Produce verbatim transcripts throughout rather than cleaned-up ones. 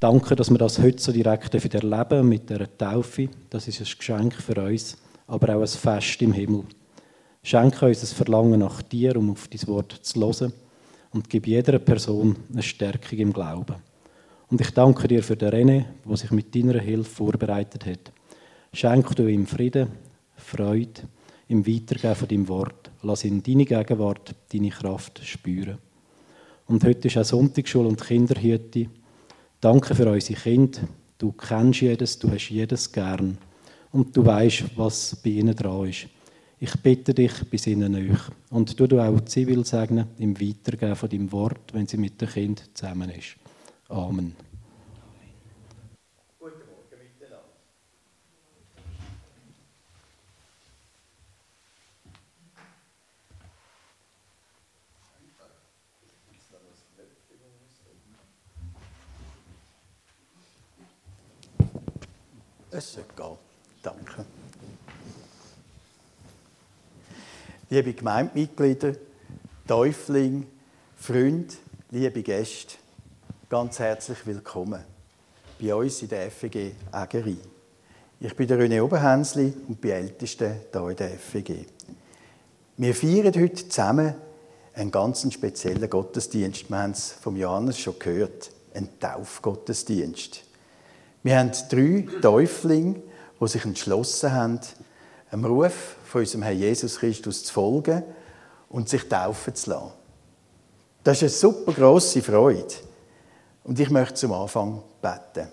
Danke, dass wir das heute so direkt erleben dürfen mit dieser Taufe. Das ist ein Geschenk für uns, aber auch ein Fest im Himmel. Schenke uns ein Verlangen nach dir, um auf dein Wort zu hören, und gib jeder Person eine Stärkung im Glauben. Und ich danke dir für den René, der sich mit deiner Hilfe vorbereitet hat. Schenke du ihm Frieden, Freude, im Weitergeben von deinem Wort. Lass ihn deine Gegenwart, deine Kraft spüren. Und heute ist auch Sonntagsschule und Kinderhütte. Danke für unsere Kinder. Du kennst jedes, du hast jedes gern. Und du weißt, was bei ihnen dran ist. Ich bitte dich, bis ihnen nahe. Und du du auch zivil segnen im Weitergeben von deinem Wort, wenn sie mit dem Kind zusammen ist. Amen. Guten Morgen miteinander. Es sollte gehen. Danke. Liebe Gemeindemitglieder, Täuflinge, Freunde, liebe Gäste, ganz herzlich willkommen bei uns in der F E G Ägeri. Ich bin der René Oberhänsli und bin Ältester hier in der F E G. Wir feiern heute zusammen einen ganz speziellen Gottesdienst. Wir haben es vom Johannes schon gehört, einen Taufgottesdienst. Wir haben drei Täuflinge, die sich entschlossen haben, einem Ruf von unserem Herrn Jesus Christus zu folgen und sich taufen zu lassen. Das ist eine super grosse Freude. Und ich möchte zum Anfang beten.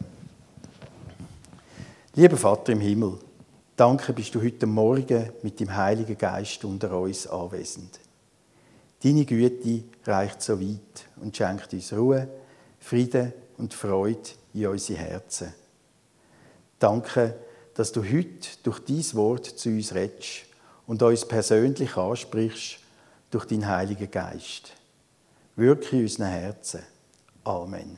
Lieber Vater im Himmel, danke bist du heute Morgen mit dem Heiligen Geist unter uns anwesend. Deine Güte reicht so weit und schenkt uns Ruhe, Frieden und Freude in unsere Herzen. Danke, dass du heute durch dein Wort zu uns redest und uns persönlich ansprichst durch deinen Heiligen Geist. Wirke in unseren Herzen. Amen.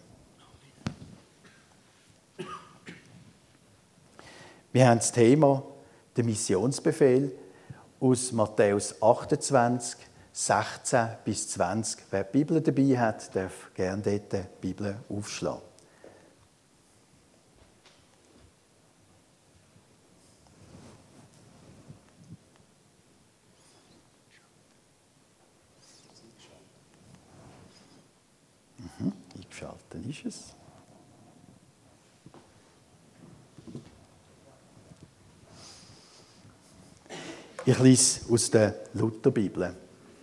Wir haben das Thema, den Missionsbefehl, aus Matthäus achtundzwanzig, sechzehn bis zwanzig. Wer die Bibel dabei hat, darf gerne dort die Bibel aufschlagen. Mhm, eingeschaltet ist es. Ich lese aus der Lutherbibel.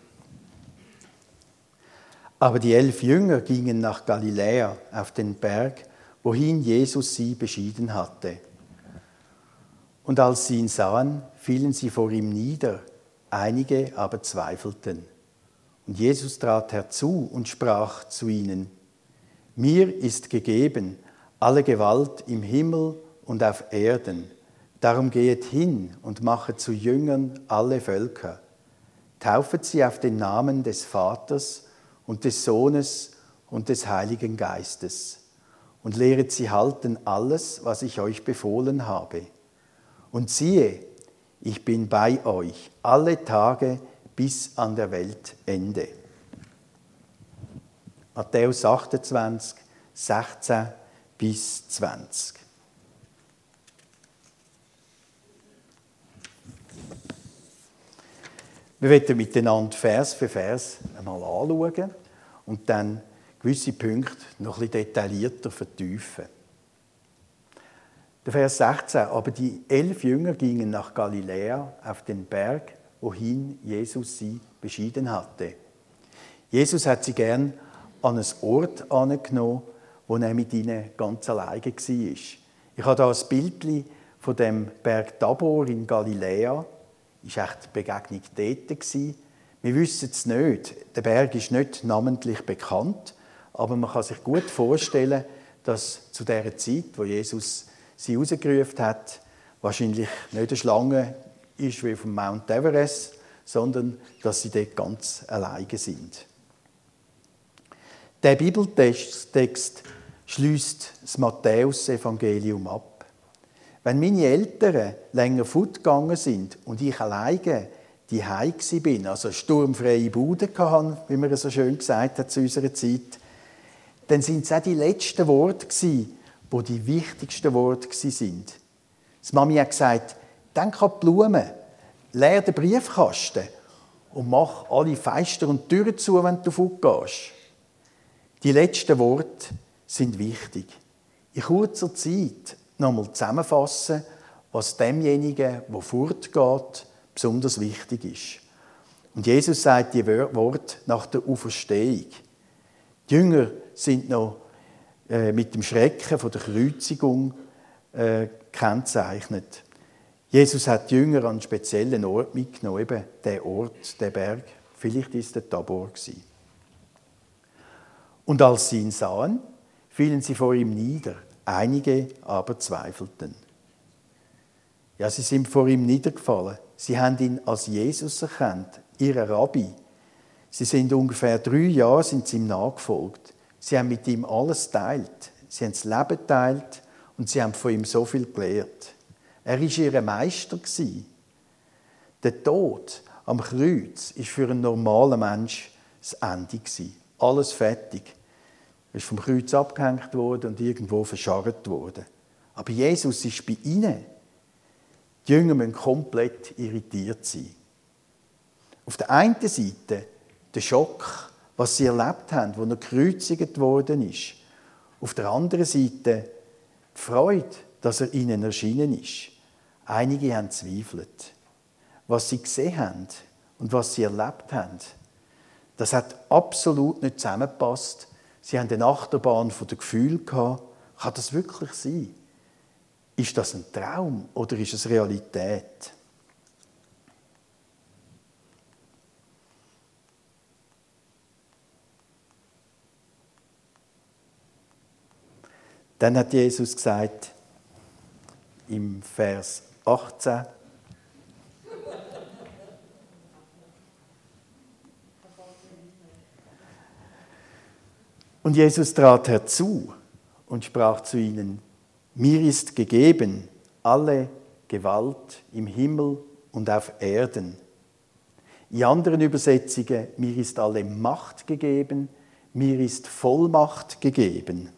Aber die elf Jünger gingen nach Galiläa auf den Berg, wohin Jesus sie beschieden hatte. Und als sie ihn sahen, fielen sie vor ihm nieder, einige aber zweifelten. Und Jesus trat herzu und sprach zu ihnen: Mir ist gegeben alle Gewalt im Himmel und auf Erden. Darum gehet hin und machet zu Jüngern alle Völker. Taufet sie auf den Namen des Vaters und des Sohnes und des Heiligen Geistes und lehret sie halten alles, was ich euch befohlen habe. Und siehe, ich bin bei euch alle Tage bis an der Weltende. Matthäus achtundzwanzig, sechzehn bis zwanzig. Wir werden miteinander Vers für Vers einmal anschauen und dann gewisse Punkte noch ein bisschen detaillierter vertiefen. Der Vers sechzehn. Aber die elf Jünger gingen nach Galiläa auf den Berg, wohin Jesus sie beschieden hatte. Jesus hat sie gern an einen Ort angenommen, wo er mit ihnen ganz alleine war. Ich habe hier ein Bild von dem Berg Tabor in Galiläa. Es war echt die Begegnung dort. Wir wissen es nicht. Der Berg ist nicht namentlich bekannt, aber man kann sich gut vorstellen, dass zu der Zeit, wo Jesus sie rausgerufen hat, wahrscheinlich nicht eine Schlange ist wie auf dem Mount Everest, sondern dass sie dort ganz alleine sind. Der Bibeltext schliesst das Matthäus-Evangelium ab. Wenn meine Eltern länger fortgegangen sind und ich alleine die Hause bin, also sturmfreie Bude hatte, wie man so schön gesagt hat zu unserer Zeit, dann sind es auch die letzten Worte gewesen, wo die wichtigsten Worte sind. Die Mami hat gesagt, denk an die Blumen, leer den Briefkasten und mach alle Fenster und Türen zu, wenn du fortgehst. Die letzten Worte sind wichtig. In kurzer Zeit nochmal zusammenfassen, was demjenigen, der fortgeht, besonders wichtig ist. Und Jesus sagt die Worte nach der Auferstehung. Die Jünger sind noch äh, mit dem Schrecken von der Kreuzigung äh, gekennzeichnet. Jesus hat die Jünger an einen speziellen Ort mitgenommen, eben der Ort, der Berg. Vielleicht ist es der Tabor gewesen. Und als sie ihn sahen, fielen sie vor ihm nieder. Einige aber zweifelten. Ja, sie sind vor ihm niedergefallen. Sie haben ihn als Jesus erkannt, ihren Rabbi. Sie sind ungefähr drei Jahre sind sie ihm nachgefolgt. Sie haben mit ihm alles geteilt. Sie haben das Leben geteilt und sie haben von ihm so viel gelernt. Er war ihr Meister. Der Tod am Kreuz war für einen normalen Menschen das Ende. Alles fertig. Er ist vom Kreuz abgehängt worden und irgendwo verscharrt worden. Aber Jesus ist bei ihnen. Die Jünger müssen komplett irritiert sein. Auf der einen Seite der Schock, was sie erlebt haben, wo er gekreuzigt worden ist. Auf der anderen Seite die Freude, dass er ihnen erschienen ist. Einige haben zweifelt. Was sie gesehen haben und was sie erlebt haben, das hat absolut nicht zusammengepasst. Sie haben eine Achterbahn von den Gefühlen gehabt. Kann das wirklich sein? Ist das ein Traum oder ist es Realität? Dann hat Jesus gesagt, im Vers achtzehn, und Jesus trat herzu und sprach zu ihnen, mir ist gegeben alle Gewalt im Himmel und auf Erden. In anderen Übersetzungen, mir ist alle Macht gegeben, mir ist Vollmacht gegeben.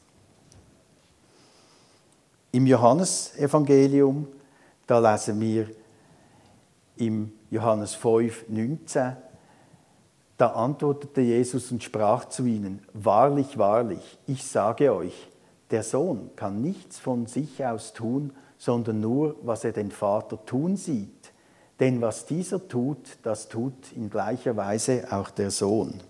Im Johannesevangelium, da lesen wir im Johannes fünf, neunzehn, da antwortete Jesus und sprach zu ihnen, wahrlich, wahrlich, ich sage euch, der Sohn kann nichts von sich aus tun, sondern nur, was er den Vater tun sieht. Denn was dieser tut, das tut in gleicher Weise auch der Sohn.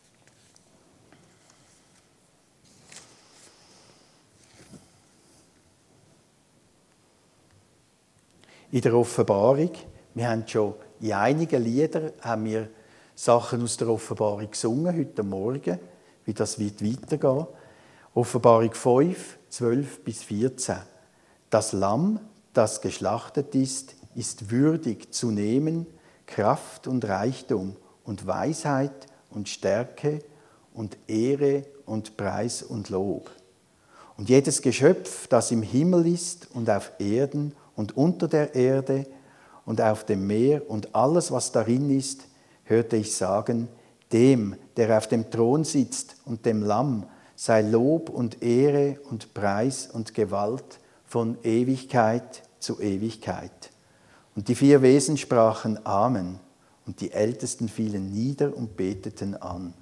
In der Offenbarung, wir haben schon in einigen Liedern haben wir Sachen aus der Offenbarung gesungen, heute Morgen, wie das wird weitergehen. Offenbarung fünf, zwölf bis vierzehn. Das Lamm, das geschlachtet ist, ist würdig zu nehmen, Kraft und Reichtum und Weisheit und Stärke und Ehre und Preis und Lob. Und jedes Geschöpf, das im Himmel ist und auf Erden und unter der Erde und auf dem Meer und alles, was darin ist, hörte ich sagen, dem, der auf dem Thron sitzt und dem Lamm, sei Lob und Ehre und Preis und Gewalt von Ewigkeit zu Ewigkeit. Und die vier Wesen sprachen Amen, und die Ältesten fielen nieder und beteten an.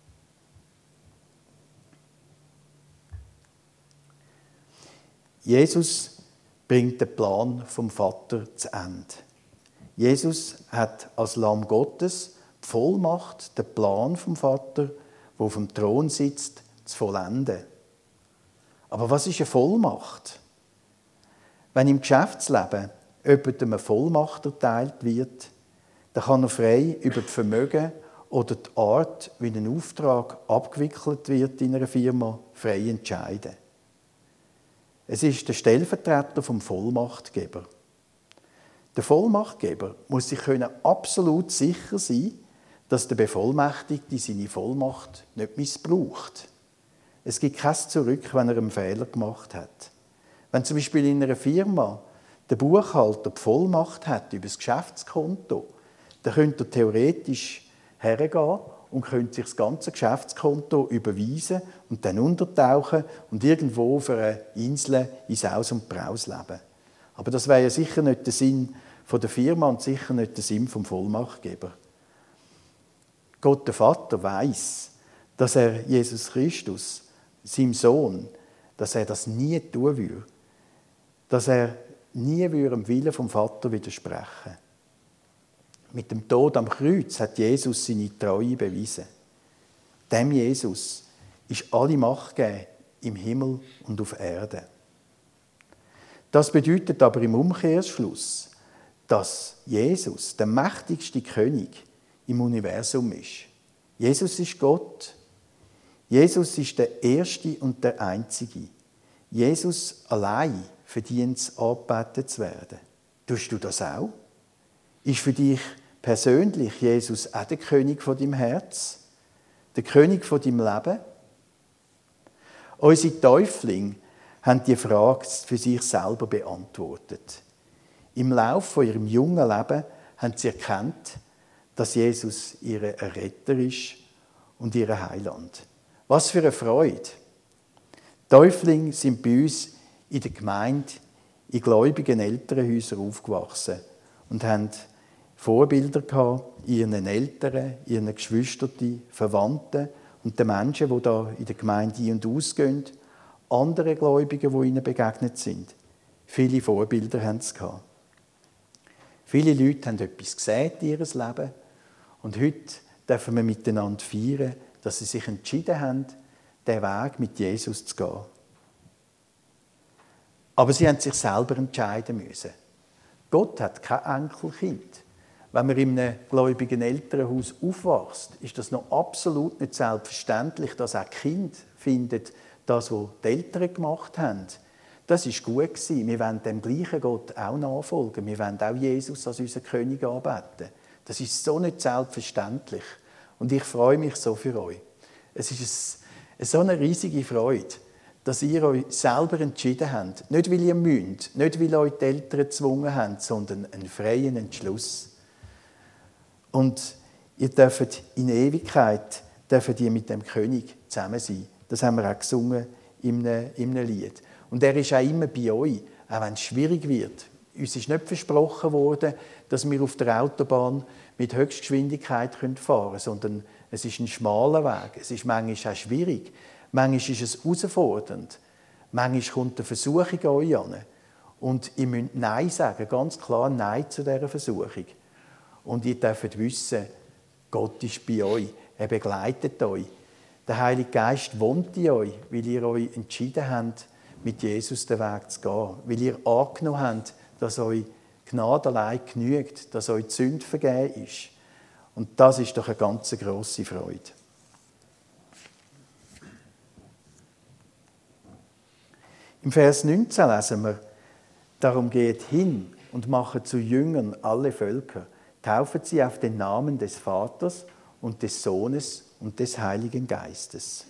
Jesus bringt den Plan vom Vater zu Ende. Jesus hat als Lamm Gottes die Vollmacht, den Plan vom Vater, der auf dem Thron sitzt, zu vollenden. Aber was ist eine Vollmacht? Wenn im Geschäftsleben jemandem eine Vollmacht erteilt wird, dann kann er frei über das Vermögen oder die Art, wie ein Auftrag abgewickelt wird in einer Firma, frei entscheiden. Es ist der Stellvertreter vom Vollmachtgeber. Der Vollmachtgeber muss sich können absolut sicher sein, dass der Bevollmächtigte seine Vollmacht nicht missbraucht. Es gibt kein Zurück, wenn er einen Fehler gemacht hat. Wenn zum Beispiel in einer Firma der Buchhalter die Vollmacht hat über das Geschäftskonto, dann könnte er theoretisch hergehen und können sich das ganze Geschäftskonto überweisen und dann untertauchen und irgendwo auf einer Insel in Saus und Braus leben. Aber das wäre ja sicher nicht der Sinn von der Firma und sicher nicht der Sinn vom Vollmachtgeber. Gott, der Vater, weiß, dass er Jesus Christus, seinem Sohn, dass er das nie tun würde. Dass er nie dem Willen vom Vater widersprechen. Mit dem Tod am Kreuz hat Jesus seine Treue bewiesen. Dem Jesus ist alle Macht gegeben im Himmel und auf Erde. Das bedeutet aber im Umkehrschluss, dass Jesus der mächtigste König im Universum ist. Jesus ist Gott. Jesus ist der Erste und der Einzige. Jesus allein verdient es, angebetet zu werden. Tust du das auch? Ist für dich persönlich Jesus auch der König von deinem Herz? Der König von deinem Leben? Unsere Täuflinge haben die Frage für sich selber beantwortet. Im Laufe von ihrem jungen Leben haben sie erkannt, dass Jesus ihr Erretter ist und ihr Heiland. Was für eine Freude! Täuflinge sind bei uns in der Gemeinde in gläubigen Elternhäusern aufgewachsen und haben Vorbilder gehabt in ihren Eltern, ihren Geschwistern, Verwandten und den Menschen, die da in der Gemeinde ein- und ausgehen, andere Gläubige, die ihnen begegnet sind. Viele Vorbilder haben sie gehabt. Viele Leute haben etwas gesehen in ihrem Leben und heute dürfen wir miteinander feiern, dass sie sich entschieden haben, den Weg mit Jesus zu gehen. Aber sie haben sich selber entscheiden müssen. Gott hat kein Enkelkind. Wenn man in einem gläubigen Elternhaus aufwächst, ist das noch absolut nicht selbstverständlich, dass auch Kind findet, das, was die Eltern gemacht haben. Das war gut gewesen. Wir wollen dem gleichen Gott auch nachfolgen. Wir wollen auch Jesus als unseren König anbeten. Das ist so nicht selbstverständlich. Und ich freue mich so für euch. Es ist eine, so eine riesige Freude, dass ihr euch selber entschieden habt. Nicht, weil ihr müsst, nicht, weil euch die Eltern gezwungen haben, sondern einen freien Entschluss. Und ihr dürft in Ewigkeit dürft ihr mit dem König zusammen sein. Das haben wir auch gesungen in einem, in einem Lied. Und er ist auch immer bei euch, auch wenn es schwierig wird. Uns ist nicht versprochen worden, dass wir auf der Autobahn mit Höchstgeschwindigkeit fahren können, sondern es ist ein schmaler Weg. Es ist manchmal auch schwierig. Manchmal ist es herausfordernd. Manchmal kommt eine Versuchung an euch an. Und ihr müsst Nein sagen, ganz klar Nein zu dieser Versuchung. Und ihr dürft wissen, Gott ist bei euch. Er begleitet euch. Der Heilige Geist wohnt in euch, weil ihr euch entschieden habt, mit Jesus den Weg zu gehen. Weil ihr angenommen habt, dass euch Gnade allein genügt, dass euch die Sünde vergeben ist. Und das ist doch eine ganz grosse Freude. Im Vers neunzehn lesen wir, darum geht hin und mache zu Jüngern alle Völker, taufen sie auf den Namen des Vaters und des Sohnes und des Heiligen Geistes.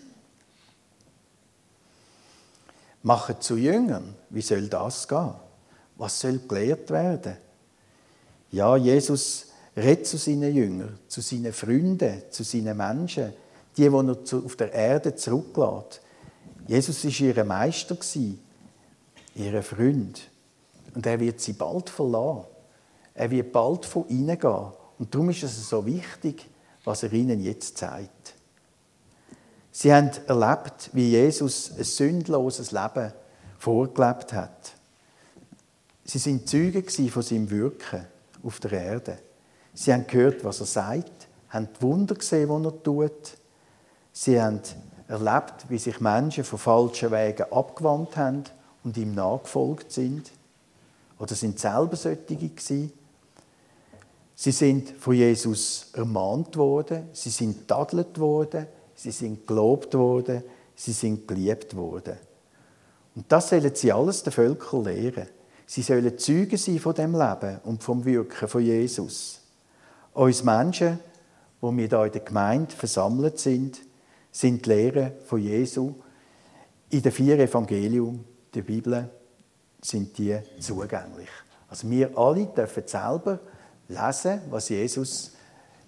Mache zu Jüngern, wie soll das gehen? Was soll gelehrt werden? Ja, Jesus redet zu seinen Jüngern, zu seinen Freunden, zu seinen Menschen, die, die er auf der Erde zurücklässt. Jesus war ihr Meister, ihr Freund. Und er wird sie bald verlassen. Er wird bald von ihnen gehen. Und darum ist es so wichtig, was er ihnen jetzt zeigt. Sie haben erlebt, wie Jesus ein sündloses Leben vorgelebt hat. Sie sind Zeugen von seinem Wirken auf der Erde. Sie haben gehört, was er sagt, haben die Wunder gesehen, die er tut. Sie haben erlebt, wie sich Menschen von falschen Wegen abgewandt haben und ihm nachgefolgt sind. Oder sind selber solche gewesen. Sie sind von Jesus ermahnt worden, sie sind tadelt worden, sie sind gelobt worden, sie sind geliebt worden. Und das sollen sie alles den Völkern lehren. Sie sollen Zeugen sein von dem Leben und vom Wirken von Jesus. Uns Menschen, die wir hier in der Gemeinde versammelt sind, sind die Lehren von Jesu in den vier Evangelien der Bibel sind die zugänglich. Also wir alle dürfen selber lesen, was Jesus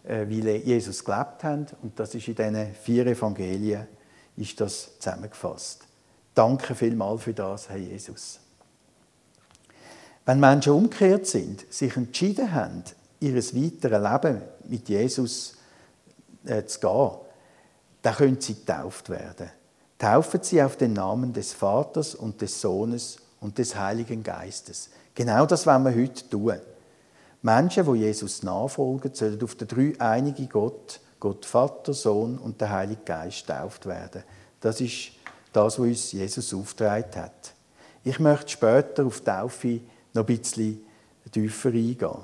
wie Jesus gelebt hat. Und das ist in diesen vier Evangelien ist das zusammengefasst. Danke vielmals für das, Herr Jesus. Wenn Menschen umgekehrt sind, sich entschieden haben, ihr weiteres Leben mit Jesus äh, zu gehen, dann können sie getauft werden. Taufen sie auf den Namen des Vaters und des Sohnes und des Heiligen Geistes. Genau das wollen wir heute tun. Menschen, die Jesus nachfolgen, sollen auf den dreieinigen Gott, Gott Vater, Sohn und der Heilige Geist getauft werden. Das ist das, was uns Jesus aufgetragen hat. Ich möchte später auf die Taufe noch ein bisschen tiefer eingehen.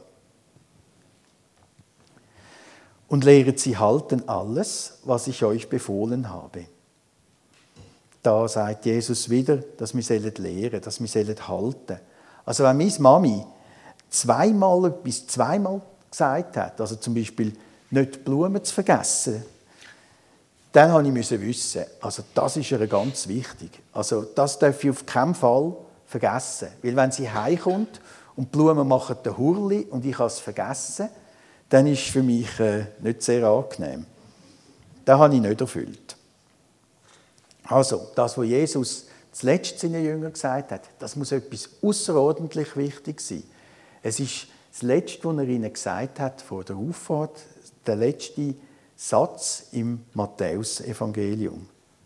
Und lehret sie halten alles, was ich euch befohlen habe. Da sagt Jesus wieder, dass wir lehren sollen, dass wir halten sollen. Also wenn meine Mami zweimal bis zweimal gesagt hat, also zum Beispiel nicht die Blumen zu vergessen, dann musste ich wissen, also das ist ihr ganz wichtig. Also das darf ich auf keinen Fall vergessen. Weil wenn sie heimkommt und die Blumen machen den Hurli und ich habe es vergessen, dann ist es für mich äh, nicht sehr angenehm. Das habe ich nicht erfüllt. Also, das, was Jesus zuletzt seinen Jüngern gesagt hat, das muss etwas außerordentlich wichtig sein. Es ist das Letzte, was er ihnen gesagt hat vor der Auffahrt, der letzte Satz im Matthäus-Evangelium.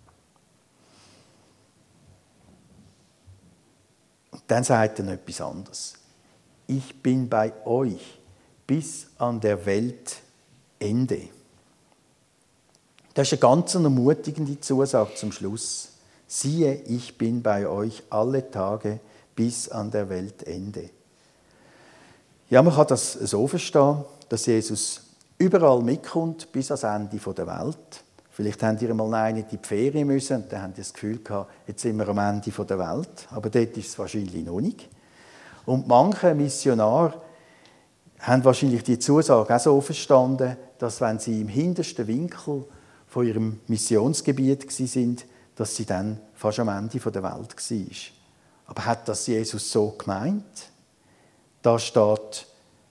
Und dann sagt er noch etwas anderes. Ich bin bei euch bis an der Weltende. Das ist eine ganz ermutigende Zusage zum Schluss. Siehe, ich bin bei euch alle Tage bis an der Weltende. Ja, man kann das so verstehen, dass Jesus überall mitkommt bis ans Ende der Welt. Vielleicht habt ihr mal eine in die Ferien müssen und dann habt ihr das Gefühl gehabt, jetzt sind wir am Ende der Welt. Aber dort ist es wahrscheinlich noch nicht. Und manche Missionare haben wahrscheinlich die Zusage auch so verstanden, dass wenn sie im hintersten Winkel von ihrem Missionsgebiet waren, dass sie dann fast am Ende der Welt war. Aber hat das Jesus so gemeint? Da steht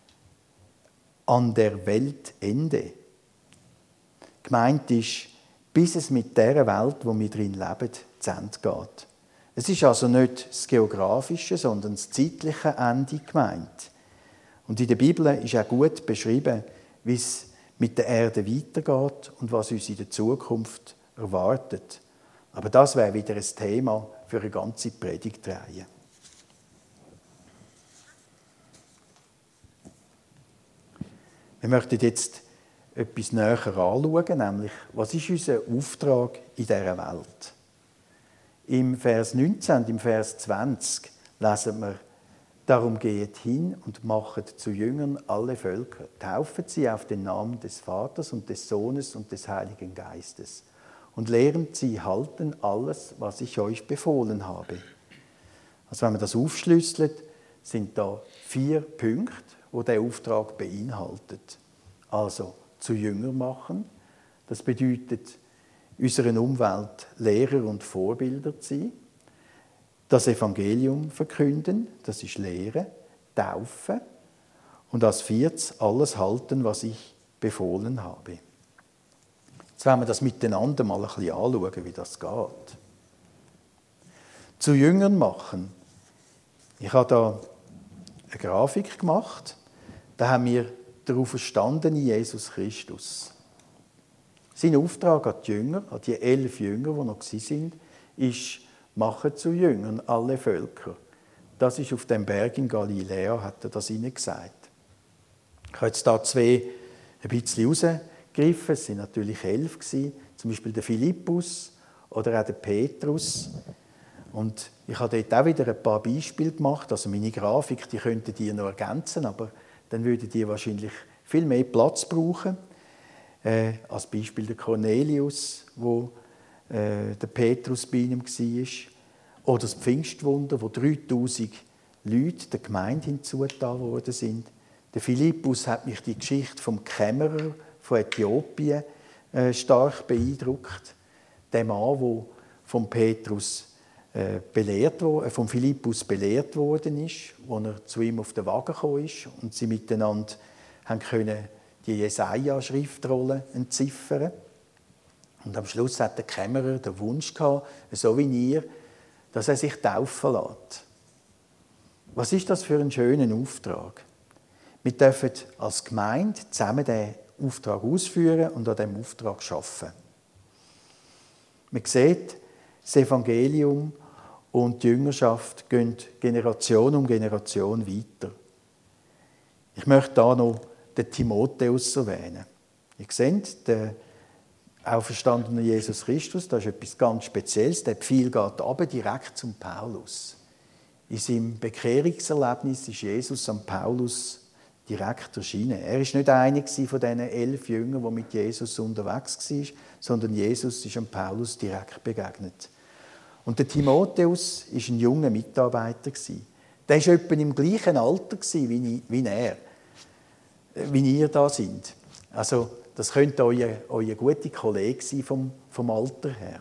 an der Weltende. Gemeint ist, bis es mit der Welt, wo wir drin leben, zu Ende geht. Es ist also nicht das geografische, sondern das zeitliche Ende gemeint. Und in der Bibel ist auch gut beschrieben, wie es mit der Erde weitergeht und was uns in der Zukunft erwartet. Aber das wäre wieder ein Thema für eine ganze Predigtreihe. Wir möchten jetzt etwas näher anschauen, nämlich, was ist unser Auftrag in dieser Welt? Im Vers neunzehn und im Vers zwanzig lesen wir, darum geht hin und machet zu Jüngern alle Völker, taufet sie auf den Namen des Vaters und des Sohnes und des Heiligen Geistes und lehret sie halten alles, was ich euch befohlen habe. Also wenn man das aufschlüsselt, sind da vier Punkte, wo der Auftrag beinhaltet. Also zu Jünger machen, das bedeutet, unserer Umwelt Lehrer und Vorbilder zu sein, das Evangelium verkünden, das ist Lehre, Taufen und als viertes alles halten, was ich befohlen habe. Jetzt wollen wir das miteinander mal ein bisschen anschauen, wie das geht. Zu Jüngern machen. Ich habe da eine Grafik gemacht, da haben wir darauf verstanden in Jesus Christus. Sein Auftrag an die Jünger, an die elf Jünger, die noch waren, ist, machen zu Jüngern alle Völker. Das ist auf dem Berg in Galiläa, hat er das ihnen gesagt. Ich habe jetzt da zwei ein bisschen rausgegriffen. Es waren natürlich elf, zum Beispiel der Philippus oder auch der Petrus. Und ich habe dort auch wieder ein paar Beispiele gemacht. Also meine Grafik, die könnten die noch ergänzen, aber dann würden die wahrscheinlich viel mehr Platz brauchen. Äh, als Beispiel der Cornelius, wo äh, der Petrus bei ihm war. Oder das Pfingstwunder, wo dreitausend Leute der Gemeinde hinzugetan worden sind. Der Philippus hat mich die Geschichte vom Kämmerer von Äthiopien äh, stark beeindruckt. Der Mann, der vom Petrus äh, belehrt wurde, äh, vom Philippus belehrt worden ist, als er zu ihm auf den Wagen gekommen ist und sie miteinander haben können die Jesaja-Schriftrolle entziffern. Und am Schluss hat der Kämmerer den Wunsch gehabt, so wie ihr, dass er sich taufen lässt. Was ist das für ein schöner Auftrag? Wir dürfen als Gemeinde zusammen diesen Auftrag ausführen und an diesem Auftrag arbeiten. Man sieht, das Evangelium und die Jüngerschaft gehen Generation um Generation weiter. Ich möchte hier noch den Timotheus erwähnen. Ihr seht, der auferstandene Jesus Christus, das ist etwas ganz Spezielles. Der Pfeil geht runter, direkt zum Paulus. In seinem Bekehrungserlebnis ist Jesus am Paulus direkt erschienen. Er war nicht einer von diesen elf Jüngern, die mit Jesus unterwegs waren, sondern Jesus ist am Paulus direkt begegnet. Und der Timotheus war ein junger Mitarbeiter. Der war etwa im gleichen Alter wie er, wie ihr da sind. Also, das könnte euer, euer guter Kollege sein vom, vom Alter her.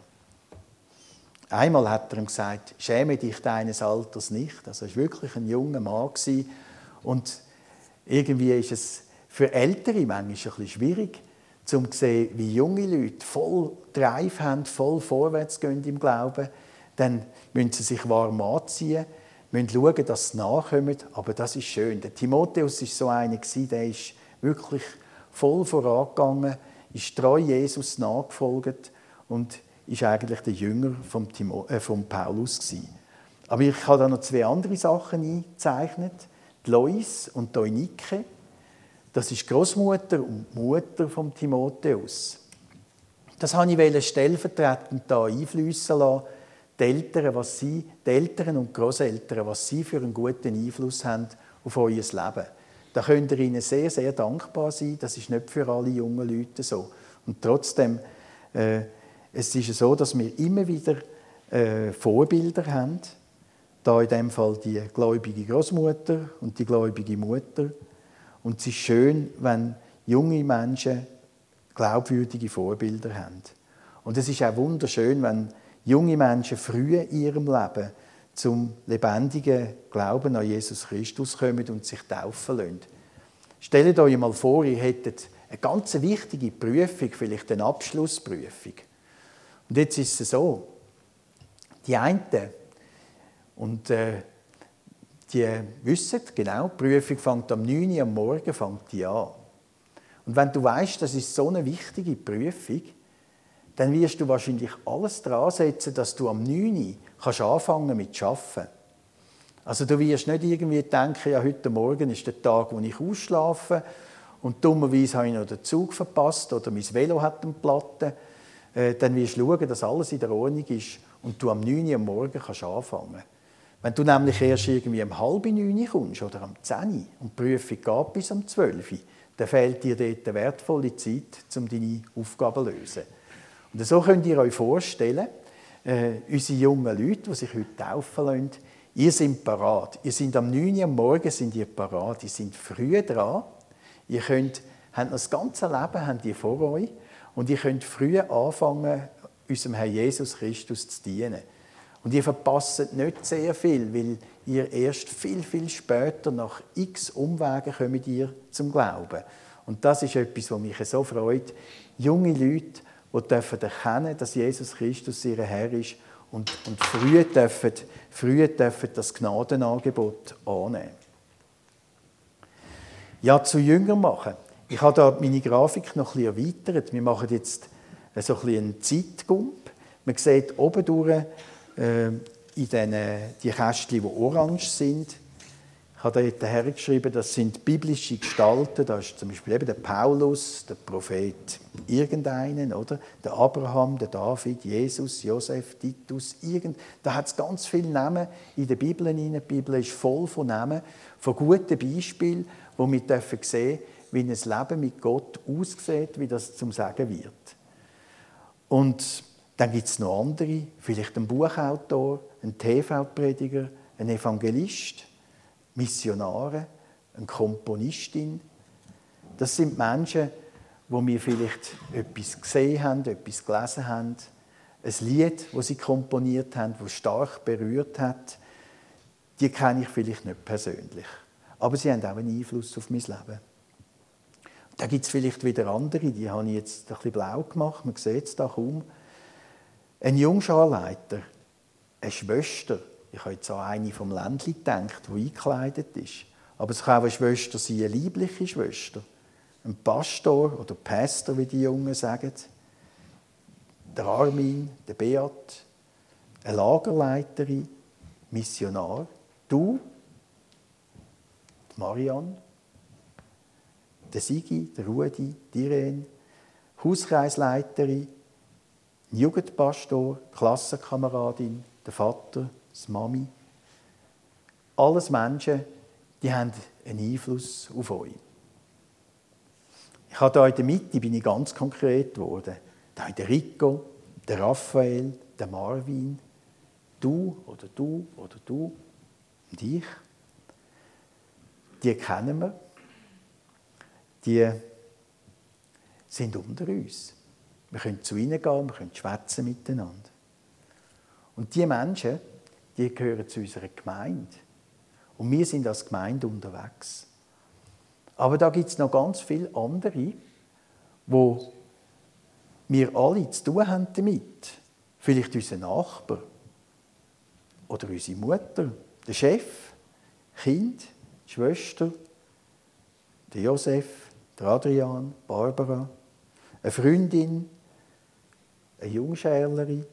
Einmal hat er ihm gesagt, schäme dich deines Alters nicht. Also, er war wirklich ein junger Mann. Und irgendwie ist es für Ältere manchmal ein bisschen schwierig, um zu sehen, wie junge Leute voll Drive haben, voll vorwärts gehen im Glauben. Dann müssen sie sich warm anziehen, müssen schauen, dass sie nachkommen. Aber das ist schön. Der Timotheus war so einer, der ist wirklich voll vorangegangen, ist treu Jesus nachgefolgt und ist eigentlich der Jünger vom, Timo, äh, vom Paulus gewesen. Aber ich habe da noch zwei andere Sachen eingezeichnet. Die Lois und die Eunike. Das ist die Großmutter und Mutter von Timotheus. Das wollte ich stellvertretend da einfließen lassen. Die Eltern, was sie, die Eltern und Großeltern, was sie für einen guten Einfluss haben auf euer Leben. Da könnt ihr ihnen sehr, sehr dankbar sein. Das ist nicht für alle jungen Leute so. Und trotzdem, äh, es ist so, dass wir immer wieder äh, Vorbilder haben. Da in dem Fall die gläubige Großmutter und die gläubige Mutter. Und es ist schön, wenn junge Menschen glaubwürdige Vorbilder haben. Und es ist auch wunderschön, wenn junge Menschen früh in ihrem Leben zum lebendigen Glauben an Jesus Christus kommen und sich taufen lassen. Stellt euch mal vor, ihr hättet eine ganz wichtige Prüfung, vielleicht eine Abschlussprüfung. Und jetzt ist es so, die einen, und äh, die wissen genau, die Prüfung fängt am neun Uhr am Morgen fängt die an. Und wenn du weißt, das ist so eine wichtige Prüfung, dann wirst du wahrscheinlich alles dran setzen, dass du am neun Uhr kannst anfangen mit zu arbeiten. Also du wirst nicht irgendwie denken, ja, heute Morgen ist der Tag, wo ich ausschlafe und dummerweise habe ich noch den Zug verpasst oder mein Velo hat eine Platte. Äh, dann wirst du schauen, dass alles in der Ordnung ist und du am neun Uhr am Morgen kannst anfangen. Wenn du nämlich erst irgendwie um halb neun Uhr kommst oder am zehn Uhr und die Prüfung geht bis um zwölf Uhr, dann fehlt dir dort eine wertvolle Zeit, um deine Aufgaben zu lösen. Und so könnt ihr euch vorstellen, äh, unsere jungen Leute, die sich heute taufen lassen, ihr seid parat. Ihr seid am neun Uhr am Morgen sind ihr parat. Ihr seid früh dran. Ihr könnt, habt das ganze Leben habt ihr vor euch und ihr könnt früh anfangen, unserem Herrn Jesus Christus zu dienen. Und ihr verpasst nicht sehr viel, weil ihr erst viel, viel später, nach x Umwegen, kommt ihr zum Glauben. Und das ist etwas, was mich so freut. Junge Leute, die dürfen erkennen, dass Jesus Christus ihr Herr ist und, und früh, dürfen, früh dürfen das Gnadenangebot annehmen. Ja, zu Jünger machen. Ich habe da meine Grafik noch ein bisschen erweitert. Wir machen jetzt so ein bisschen einen Zeitgump. Man sieht oben durch äh, in den, die Kästchen, die orange sind. Ich habe da dort hergeschrieben, das sind biblische Gestalten. Da ist zum Beispiel eben der Paulus, der Prophet irgendeinen, oder? Der Abraham, der David, Jesus, Josef, Titus. Irgend... Da hat es ganz viele Namen in der Bibel hinein. Die Bibel ist voll von Namen, von guten Beispielen, wo wir dürfen sehen, wie ein Leben mit Gott aussieht, wie das zum Sagen wird. Und dann gibt es noch andere, vielleicht ein Buchautor, ein T V-Prediger, ein Evangelist, Missionare, eine Komponistin. Das sind Menschen, wo wir vielleicht etwas gesehen haben, etwas gelesen haben, ein Lied, das sie komponiert haben, das stark berührt hat. Die kenne ich vielleicht nicht persönlich, aber sie haben auch einen Einfluss auf mein Leben. Da gibt es vielleicht wieder andere, die habe ich jetzt ein bisschen blau gemacht, man sieht es da kaum. Ein Jungscharleiter, eine Schwester, ich habe jetzt an eine vom Ländli gedacht, die eingekleidet ist. Aber es kann auch eine Schwester sein, eine liebliche Schwester. Ein Pastor oder Pastor, wie die Jungen sagen. Der Armin, der Beat, eine Lagerleiterin, Missionar, du, die Marianne, der Sigi, der Rudi, die Irene, Hauskreisleiterin, ein Jugendpastor, Klassenkameradin, der Vater, die Mami. Alles Menschen, die haben einen Einfluss auf euch. Ich habe hier in der Mitte bin ich ganz konkret geworden. Da der Rico, der Raphael, der Marvin, du oder du oder du und ich. Die kennen wir. Die sind unter uns. Wir können zu ihnen gehen, wir können schwätzen miteinander. Und diese Menschen, die gehören zu unserer Gemeinde. Und wir sind als Gemeinde unterwegs. Aber da gibt es noch ganz viele andere, wo wir alle zu tun haben damit. Vielleicht unser Nachbar oder unsere Mutter, der Chef, Kind, die Schwester, der Josef, der Adrian, Barbara, eine Freundin, eine Jungschärlerin,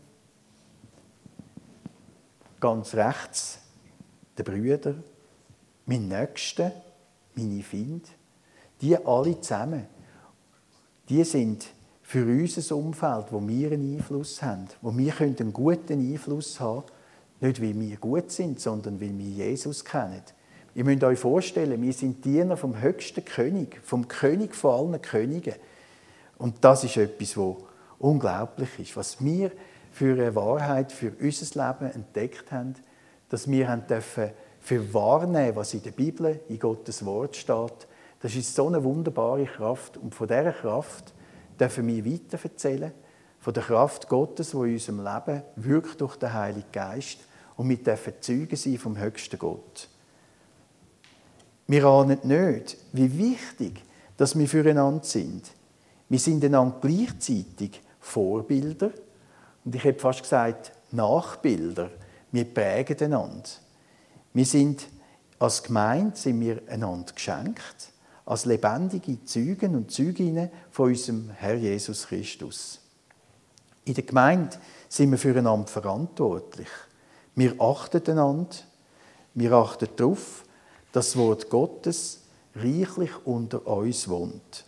ganz rechts der Brüder, mein Nächster, meine Finde, die alle zusammen, die sind für unser Umfeld, wo wir einen Einfluss haben, wo wir einen guten Einfluss haben können, nicht weil wir gut sind, sondern weil wir Jesus kennen. Ihr müsst euch vorstellen, wir sind Diener vom höchsten König, vom König von allen Königen. Und das ist etwas, was unglaublich ist, was wir für eine Wahrheit für unser Leben entdeckt haben, dass wir haben dürfen für wahrnehmen, was in der Bibel, in Gottes Wort steht. Das ist so eine wunderbare Kraft. Und von dieser Kraft dürfen wir weitererzählen, von der Kraft Gottes, die in unserem Leben wirkt durch den Heiligen Geist. Und wir dürfen Zeugen sein vom höchsten Gott. Wir ahnen nicht, wie wichtig dass wir füreinander sind. Wir sind einander gleichzeitig Vorbilder und ich hätte fast gesagt Nachbilder. Wir prägen einander. Wir sind als Gemeinde sind wir einander geschenkt, als lebendige Zeugen und Zeuginnen von unserem Herr Jesus Christus. In der Gemeinde sind wir füreinander verantwortlich. Wir achten einander, wir achten darauf, dass das Wort Gottes reichlich unter uns wohnt.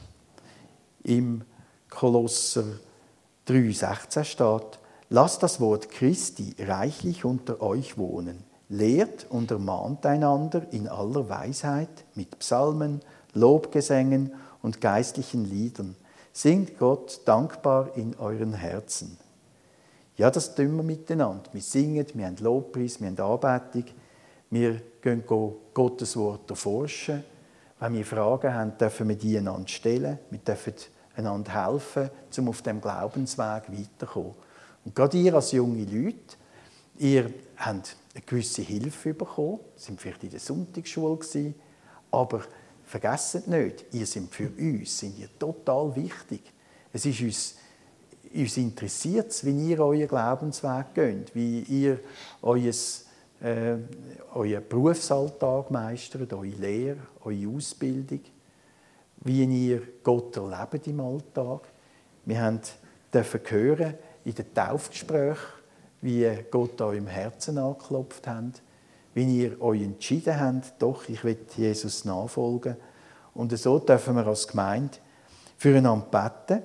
Im Kolosser drei sechzehn steht: Lasst das Wort Christi reichlich unter euch wohnen. Lehrt und ermahnt einander in aller Weisheit mit Psalmen, Lobgesängen und geistlichen Liedern. Singt Gott dankbar in euren Herzen. Ja, das tun wir miteinander. Wir singen, wir haben Lobpreis, wir haben Anbetung. Wir gehen Gottes Wort erforschen. Wenn wir Fragen haben, dürfen wir die einander stellen. Wir dürfen einander helfen, um auf dem Glaubensweg weiterzukommen. Und gerade ihr als junge Leute, ihr habt eine gewisse Hilfe bekommen, sind vielleicht in der Sonntagsschule gewesen, aber vergesst nicht, ihr seid für uns sind ihr total wichtig. Es ist uns, uns interessiert, wie ihr euren Glaubensweg geht, wie ihr euer, äh, euren Berufsalltag meistert, eure Lehre, eure Ausbildung, wie ihr Gott erlebt im Alltag. Wir dürfen hören in den Taufgesprächen, wie Gott euch im Herzen angeklopft hat, wie ihr euch entschieden habt, doch, ich will Jesus nachfolgen. Und so dürfen wir als Gemeinde füreinander beten,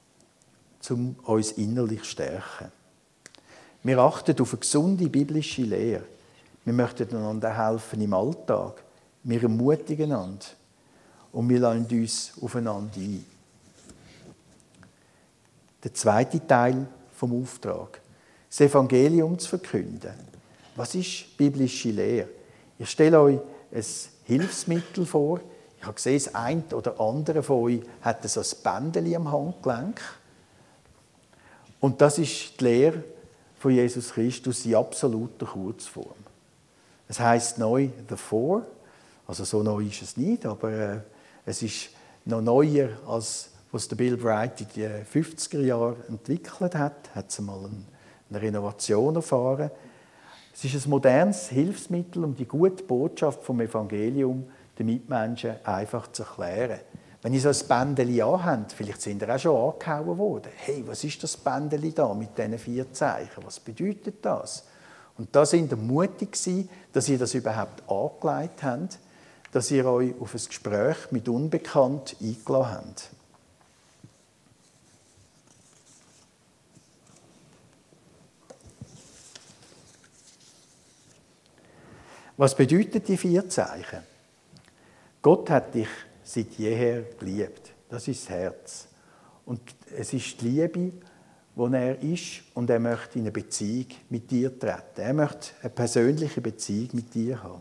um uns innerlich zu stärken. Wir achten auf eine gesunde biblische Lehre. Wir möchten einander helfen im Alltag. Wir ermutigen einander. Und wir lassen uns aufeinander ein. Der zweite Teil vom Auftrag: das Evangelium zu verkünden. Was ist biblische Lehre? Ich stelle euch ein Hilfsmittel vor. Ich habe gesehen, das eine oder andere von euch hat so ein Bändchen am Handgelenk. Und das ist die Lehre von Jesus Christus in absoluter Kurzform. Es heisst neu «The Four». Also so neu ist es nicht, aber äh, es ist noch neuer, als was der Bill Bright in den fünfziger Jahren entwickelt hat. Hat es mal eine Renovation erfahren. Es ist ein modernes Hilfsmittel, um die gute Botschaft vom Evangelium den Mitmenschen einfach zu erklären. Wenn ihr so ein Bändeli anhabt, vielleicht sind ihr auch schon angehauen worden. Hey, was ist das Bändeli da mit diesen vier Zeichen? Was bedeutet das? Und da sind ihr mutig gewesen, dass ihr das überhaupt angelegt habt, dass ihr euch auf ein Gespräch mit Unbekannt eingeladen habt. Was bedeuten die vier Zeichen? Gott hat dich seit jeher geliebt. Das ist das Herz. Und es ist die Liebe, wo er ist, und er möchte in eine Beziehung mit dir treten. Er möchte eine persönliche Beziehung mit dir haben.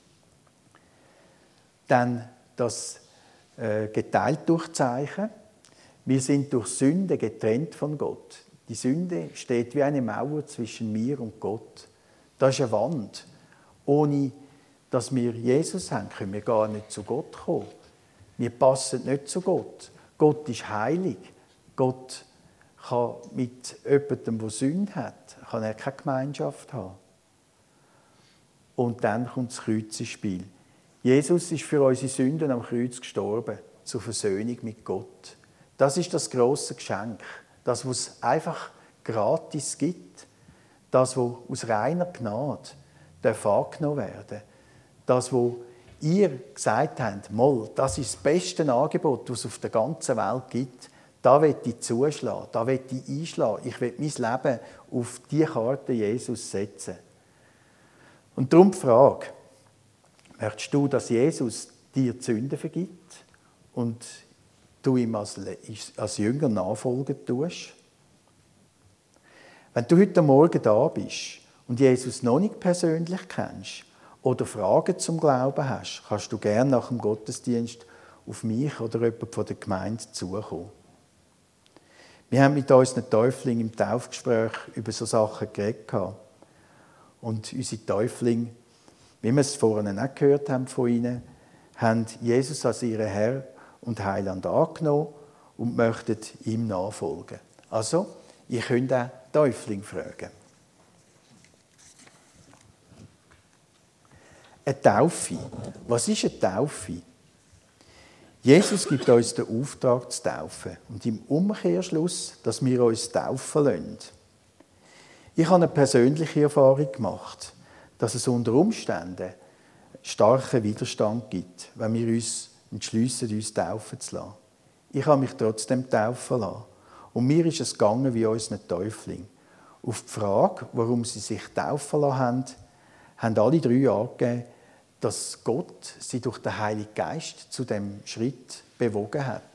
Dann das äh, geteilt durch Zeichen. Wir sind durch Sünde getrennt von Gott. Die Sünde steht wie eine Mauer zwischen mir und Gott. Das ist eine Wand. Ohne dass wir Jesus haben, können wir gar nicht zu Gott kommen. Wir passen nicht zu Gott. Gott ist heilig. Gott kann mit jemandem, der Sünde hat, kann er keine Gemeinschaft haben. Und dann kommt das Kreuz ins Spiel. Jesus ist für unsere Sünden am Kreuz gestorben, zur Versöhnung mit Gott. Das ist das grosse Geschenk. Das, was es einfach gratis gibt. Das, was aus reiner Gnade darf angenommen werden. Das, was ihr gesagt habt, mal, das ist das beste Angebot, das es auf der ganzen Welt gibt. Da will ich zuschlagen, da will ich einschlagen. Ich will mein Leben auf die Karte Jesus setzen. Und darum die Frage, möchtest du, dass Jesus dir die Sünden vergibt und du ihm als, als Jünger nachfolgen tust? Wenn du heute Morgen da bist und Jesus noch nicht persönlich kennst oder Fragen zum Glauben hast, kannst du gerne nach dem Gottesdienst auf mich oder jemanden von der Gemeinde zukommen. Wir haben mit unseren Täuflingen im Taufgespräch über solche Sachen geredet. Und unsere Täuflinge, wie wir es vorhin auch gehört haben von ihnen, haben Jesus als ihren Herr und Heiland angenommen und möchten ihm nachfolgen. Also, ihr könnt auch Täufling fragen. Eine Taufe. Was ist eine Taufe? Jesus gibt uns den Auftrag zu taufen und im Umkehrschluss, dass wir uns taufen lassen. Ich habe eine persönliche Erfahrung gemacht, dass es unter Umständen starken Widerstand gibt, wenn wir uns entschliessen, uns taufen zu lassen. Ich habe mich trotzdem taufen lassen. Und mir ist es gegangen wie unseren Täufling. Auf die Frage, warum sie sich taufen lassen haben, haben alle drei angegeben, dass Gott sie durch den Heiligen Geist zu dem Schritt bewogen hat.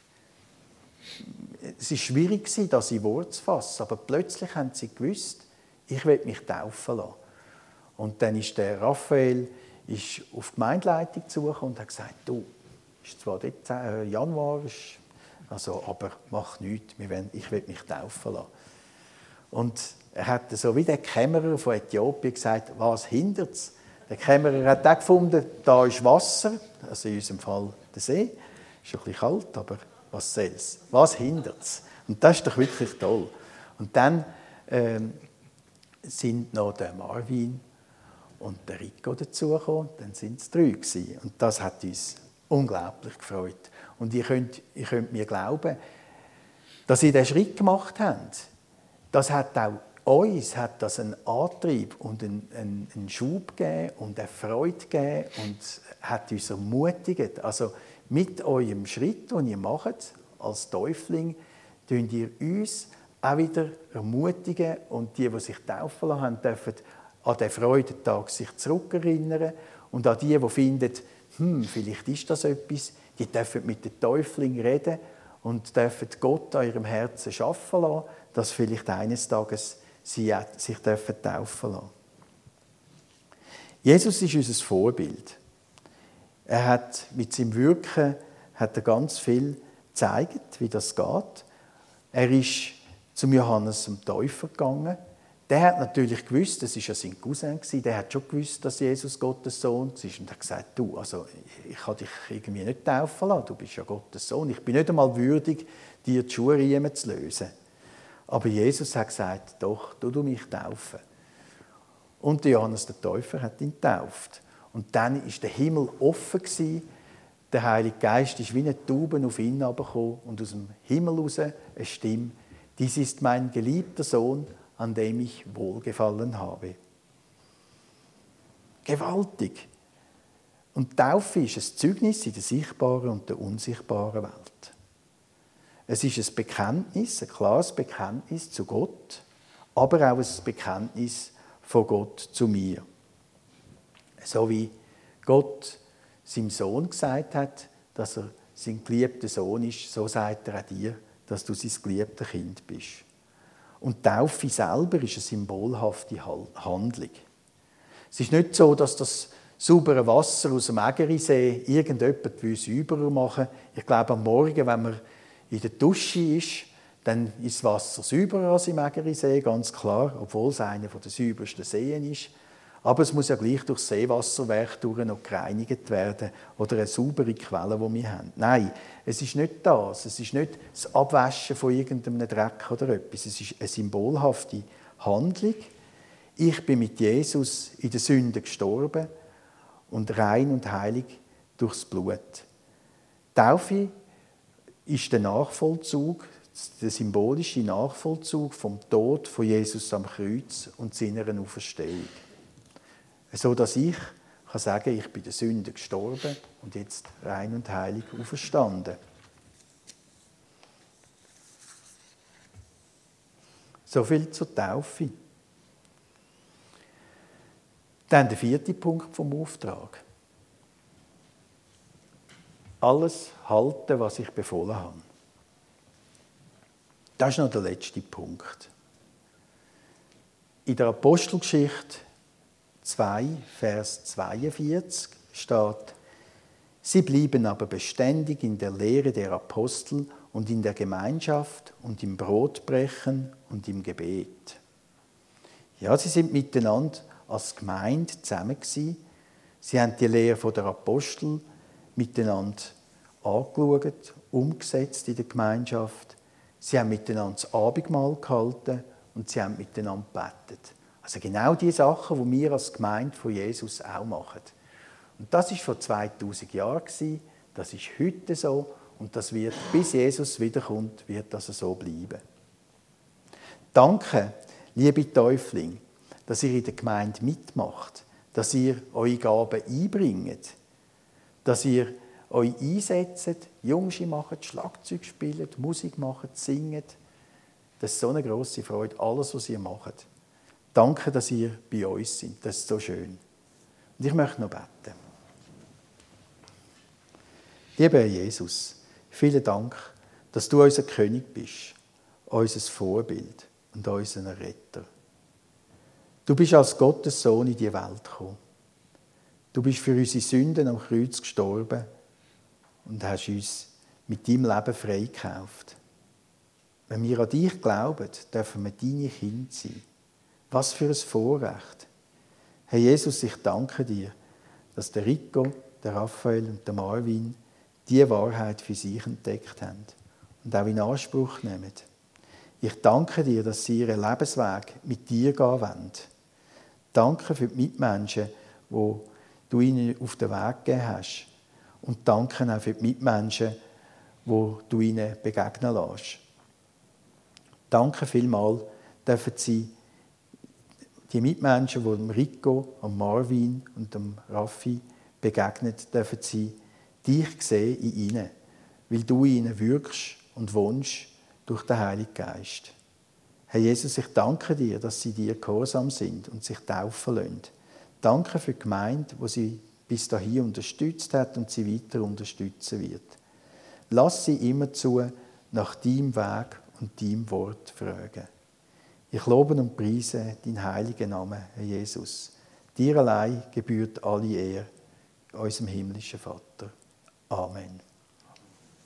Es war schwierig, das in Worte zu fassen, aber plötzlich haben sie gewusst, ich will mich taufen lassen. Und dann ist der Raphael ist auf die Gemeindeleitung zugekommen und hat gesagt, du, ist zwar dort Januar, also, aber mach nichts, ich will mich taufen lassen. Und er hat so wie der Kämmerer von Äthiopien gesagt, was hindert es? Der Kämmerer hat auch gefunden, da ist Wasser, also in unserem Fall der See. Ist ein bisschen kalt, aber was soll's? Was hindert es? Und das ist doch wirklich toll. Und dann ähm, sind noch der Marvin und der Rico dazugekommen, dann sind es drei gewesen. Und das hat uns unglaublich gefreut. Und ihr könnt, ihr könnt mir glauben, dass ihr diesen Schritt gemacht habt. Das hat auch uns hat das einen Antrieb und einen, einen, einen Schub gegeben und eine Freude gegeben und hat uns ermutigt. Also mit eurem Schritt, den ihr macht als Täufling, könnt ihr uns auch wieder ermutigen und die, die sich taufen lassen haben, dürfen an den Freudentag sich zurückerinnern und an die, die finden, hm, vielleicht ist das etwas, die dürfen mit den Täuflingen reden und dürfen Gott an ihrem Herzen schaffen lassen, dass vielleicht eines Tages sie sich taufen lassen. Jesus ist unser Vorbild. Er hat mit seinem Wirken hat er ganz viel gezeigt, wie das geht. Er ist zum Johannes dem Täufer gegangen. der hat natürlich gewusst, das war ja sein Cousin, der hat schon gewusst, dass Jesus Gottes Sohn ist. Und er hat gesagt, du, also ich kann dich irgendwie nicht taufen lassen, du bist ja Gottes Sohn. Ich bin nicht einmal würdig, dir die Schuhe zu lösen. Aber Jesus hat gesagt, doch, du, du mich taufen. Und Johannes der Täufer hat ihn getauft. Und dann war der Himmel offen gewesen. Der Heilige Geist ist wie eine Taube auf ihn herabgekommen und aus dem Himmel raus eine Stimme: Dies ist mein geliebter Sohn, an dem ich wohlgefallen habe. Gewaltig. Und Taufe ist ein Zeugnis in der sichtbaren und der unsichtbaren Welt. Es ist ein Bekenntnis, ein klares Bekenntnis zu Gott, aber auch ein Bekenntnis von Gott zu mir. So wie Gott seinem Sohn gesagt hat, dass er sein geliebter Sohn ist, so sagt er auch dir, dass du sein geliebtes Kind bist. Und die Taufe selber ist eine symbolhafte Handlung. Es ist nicht so, dass das saubere Wasser aus dem Ägerisee irgendjemand sauberer machen will. Ich glaube, am Morgen, wenn man in der Dusche ist, dann ist das Wasser sauberer als im Ägerisee, ganz klar, obwohl es einer der saubersten Seen ist. Aber es muss ja gleich durch das Seewasserwerk durch noch gereinigt werden oder eine saubere Quelle, die wir haben. Nein, es ist nicht das. Es ist nicht das Abwaschen von irgendeinem Dreck oder etwas. Es ist eine symbolhafte Handlung. Ich bin mit Jesus in der Sünde gestorben und rein und heilig durchs Blut. Die Taufe ist der Nachvollzug, der symbolische Nachvollzug vom Tod von Jesus am Kreuz und seiner Auferstehung. So dass ich kann sagen, ich bin der Sünde gestorben und jetzt rein und heilig auferstanden. So viel zur Taufe. Dann der vierte Punkt vom Auftrag. Alles halten, was ich befohlen habe. Das ist noch der letzte Punkt. In der Apostelgeschichte zwei, Vers zweiundvierzig steht: Sie blieben aber beständig in der Lehre der Apostel und in der Gemeinschaft und im Brotbrechen und im Gebet. Ja, sie sind miteinander als Gemeinde zusammen gewesen. Sie haben die Lehre der Apostel miteinander angeschaut, umgesetzt in der Gemeinschaft. Sie haben miteinander das Abendmahl gehalten und sie haben miteinander gebetet. Also genau die Sachen, die wir als Gemeinde von Jesus auch machen. Und das war vor zweitausend Jahren, das ist heute so und das wird, bis Jesus wiederkommt, wird das so bleiben. Danke, liebe Täuflinge, dass ihr in der Gemeinde mitmacht, dass ihr eure Gaben einbringt, dass ihr euch einsetzt, Jungs macht, Schlagzeug spielt, Musik macht, singt. Das ist so eine grosse Freude, alles, was ihr macht. Danke, dass ihr bei uns seid. Das ist so schön. Und ich möchte noch beten. Lieber Herr Jesus, vielen Dank, dass du unser König bist, unser Vorbild und unser Retter. Du bist als Gottes Sohn in die Welt gekommen. Du bist für unsere Sünden am Kreuz gestorben und hast uns mit deinem Leben freigekauft. Wenn wir an dich glauben, dürfen wir deine Kinder sein. Was für ein Vorrecht. Herr Jesus, ich danke dir, dass der Rico, der Raphael und der Marvin diese Wahrheit für sich entdeckt haben und auch in Anspruch nehmen. Ich danke dir, dass sie ihren Lebensweg mit dir gehen wollen. Danke für die Mitmenschen, die du ihnen auf den Weg gegeben hast. Und danke auch für die Mitmenschen, die du ihnen begegnen lässt. Danke vielmals, dürfen sie die Mitmenschen, die dem Rico, dem Marvin und dem Raffi begegnen, dürfen sie dich sehen in ihnen, weil du in ihnen wirkst und wohnst durch den Heiligen Geist. Herr Jesus, ich danke dir, dass sie dir gehorsam sind und sich taufen lassen. Danke für die Gemeinde, die sie bis dahin unterstützt hat und sie weiter unterstützen wird. Lass sie immerzu nach deinem Weg und deinem Wort fragen. Ich lobe und preise deinen heiligen Namen, Herr Jesus. Dir allein gebührt alle Ehre, unserem himmlischen Vater. Amen.